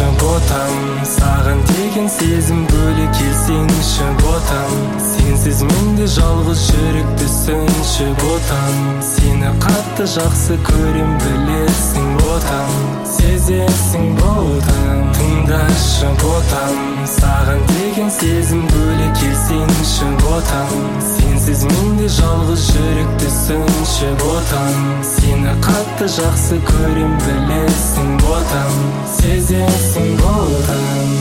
тыңдашы ботам, саған деген сезім бөлек келсеңші ботам. Сенсіз менде жалғыз жүрек түсінші ботам. Сені қатты жақсы көрем білесің ботам, сезесің ботам. Тыңдашы ботам, саған деген сезім бөлек келсеңші ботам. Сенсіз менде жалғыз жүрек түсінші ботам. Сені қатты жақсы көрем білесің ботам, сезесің ботам.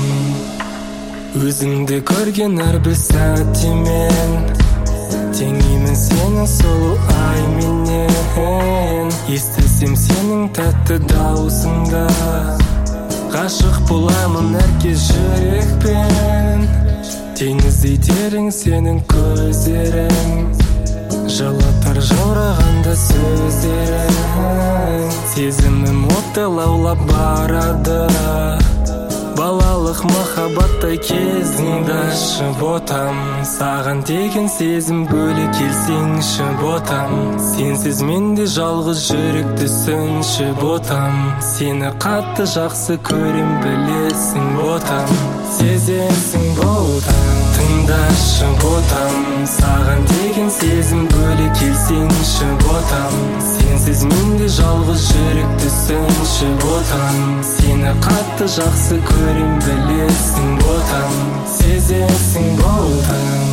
Өзіңді көрген әрбір сәтте мен теңеймін сені сұлу айменен. Естісем сенің тәтті дауысыңды, ғашық боламын әр кез жүрекпен. Теңіздей терең сенің көздерің, жылытар жаурағанда сөздерің. Сезімім отты лаулап барады, балалық махаббаттай кез. Тыңдашы ботам, саған деген сезім бөлек келсеңші ботам. Сенсіз менде жалғыз жүрек түсінші ботам. Сені қатты жақсы көрем білесің ботам, сезесің ботам. Тыңдашы ботам, саған деген сезім бөлек келсеңші ботам. Сенсіз менде жалғыз жүрек түсінші ботам. Сені қатты жақсы көрем білесің ботам, сезесің ботам.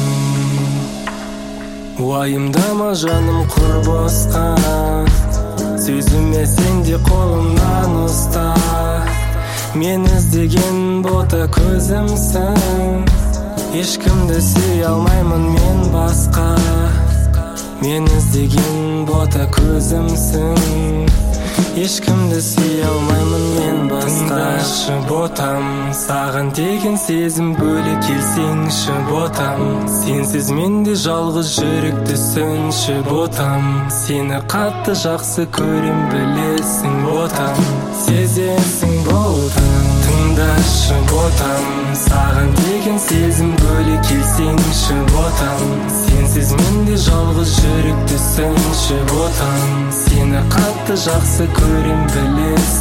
Уайымдама жаным құр босқа, сөзіме сен де қолымнан ұста. Мен іздеген бота көзімсің, ешкімді сүйе алмаймын мен басқа. Мен іздеген бота көзімсің, ешкімді сүйе алмаймын мен басқа. Тыңдашы ботам, саған деген сезім бөлек келсеңші ботам. Сенсіз менде жалғыз жүрек түсінші ботам. Сені қатты жақсы көрем білесің ботам, сезесің ботам. Тыңдашы ботам, саған деген сезім бөлек келсеңші ботам. Сенсіз менде жалғыз жүрек түсінші ботам. Сені қатты жақсы көрем білесің